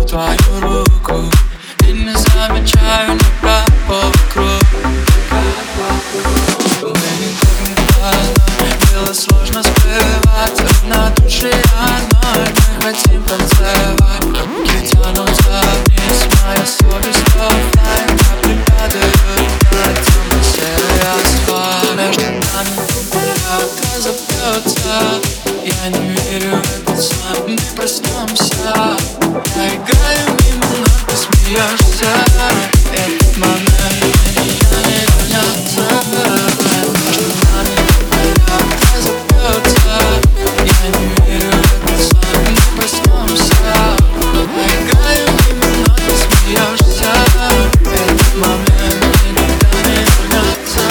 твою руку и не замечаю никого вокруг. Мы инкогнитально, было сложно скрывать равнодушие, но мы хотим танцевать. Руки тянутся вниз, моя совесть оффлайн, капли падают на темно-серый асфальт. Между нами разобьется, я не верю в этот сон, мы проснемся. Я играю мимо, но ты смеешься. Этот момент никогда не вернется. Между нами разобьется, я не верю в этот сон, мы проснемся. Я играю мимо, но ты смеешься. Этот момент никогда не вернется.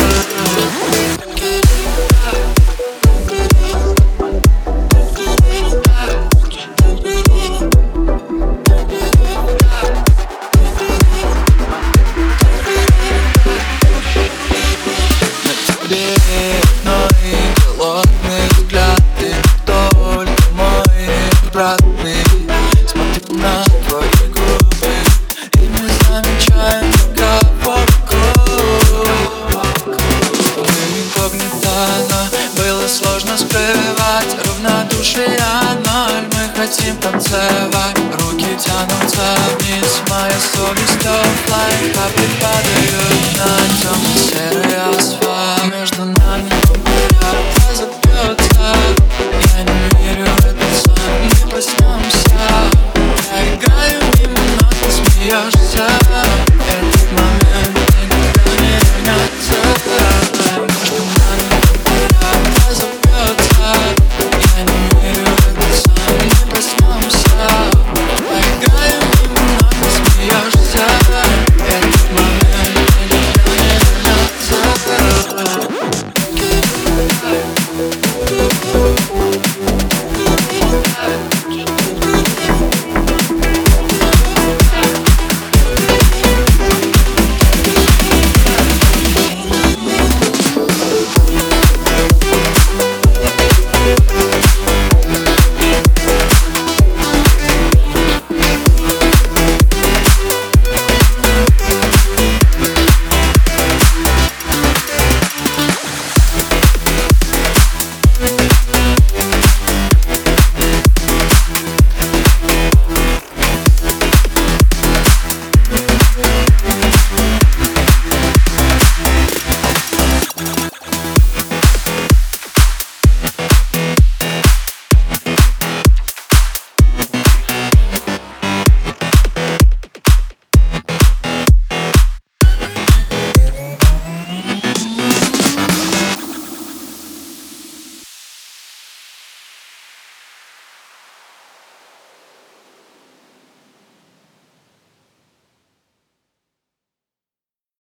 Но и голодный взгляд, ты только мой обратный. Смотрю на твои губы и не замечаю никого вокруг. Мы инкогнитально, было сложно скрывать равнодушие, ноль, мы хотим танцевать. Руки тянутся вниз, моя совесть оффлайн, капли падают.